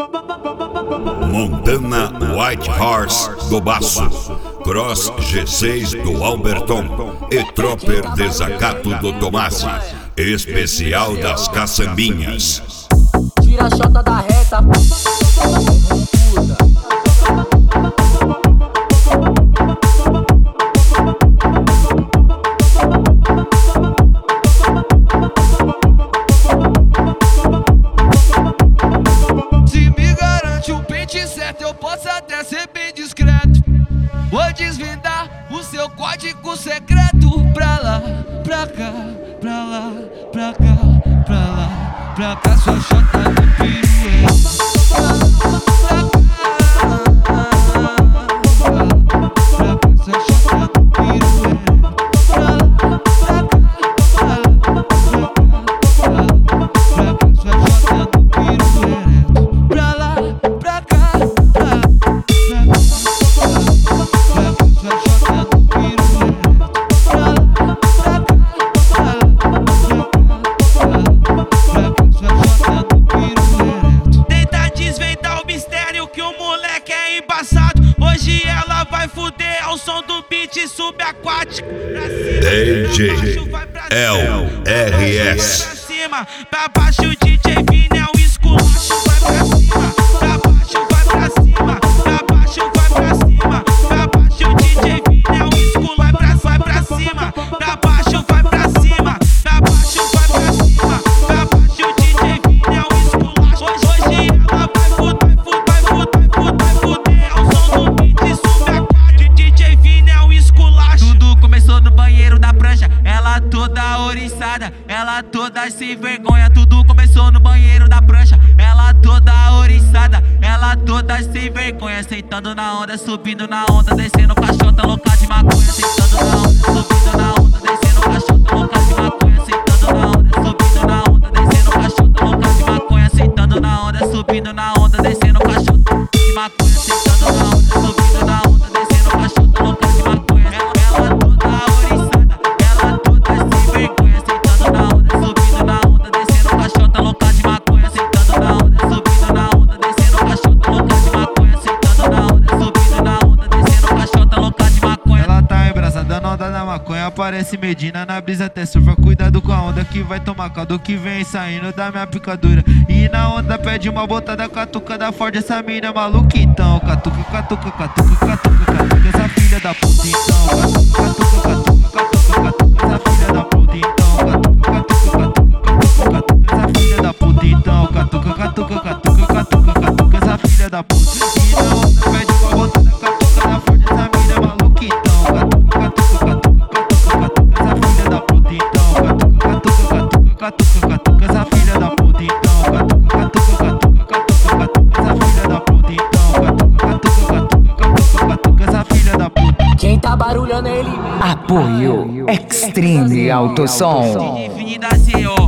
Montana White Horse do Baço, Cross G6 do Alberton e Tropper Desacato do Tomasi, especial das caçambinhas. Tira a chota da reta, Se me garante um pente certo, eu posso até ser bem discreto. Vou desvendar o seu código secreto. Pra lá, pra cá, pra lá, pra cá, pra lá, pra cá, sua chota no piruete. Hoje ela vai fuder ao som do beat subaquático. DJ LRS. Pra cima, pra baixo, DJ Vini é o esculacho. Vai pra cima, pra baixo, vai pra cima, pra baixo, vai pra cima, pra baixo, DJ Vini é o esculacho. Vai pra cima, pra baixo, vai pra cima, pra baixo, vai pra cima, pra baixo, DJ Vini é o esculacho. Hoje ela vai fuder ao som do beat subaquático. DJ Vini é o esculacho. Tudo começou no banheiro da prancha, ela toda oriçada, ela toda sem vergonha. Tudo começou no banheiro da prancha, ela toda oriçada, ela toda sem vergonha. Sentando na onda, subindo na onda, descendo caixota louca de maconha. Sentando na onda, subindo na onda, descendo caixota louca de maconha. Sentando na onda, subindo na onda, descendo caixota louca de maconha. Sentando na onda, subindo na onda, descendo caixota de maconha. Sentando na onda, subindo na onda, descendo caixota louca de maconha. Ela toda oriçada, ela toda sem vergonha. Sentando na onda, subindo na onda, descendo caixota louca de maconha. Sentando na onda, subindo na onda, descendo caixota louca de maconha. Sentando na onda, subindo na onda, descendo caixota louca de maconha. Ela tá embraçada na onda da maconha, parece Medina na brisa até surfa. Cuidado com a onda que vai tomar caldo que vem saindo da minha picadura. E na onda pede uma botada, catuca da Ford, essa mina é maluca então. Catuca, catuca, catuca, catuca, catuca, essa filha da puta então. Catuca, catuca, catuca, catuca, essa filha da puta então. Catuca, catuca, catuca, catuca, essa filha da puta então. Catuca, catuca, catuca, catuca, catuca, essa filha da puta. E na onda pede uma botada, catuca da Ford, essa mina é maluca então. Catuca, catuca, catuca, catuca, catuca, essa filha da puta então. Catuca, catuca, catuca, catuca, catuca, essa filha da puta então. Catuca, catuca, catuca, catuca, catuca, essa filha da puta então. Catuca, catuca, catuca, catuca, catuca, essa filha da puta. quem tá barulhando é ele. Apoio Extreme Autosom. Infinidade,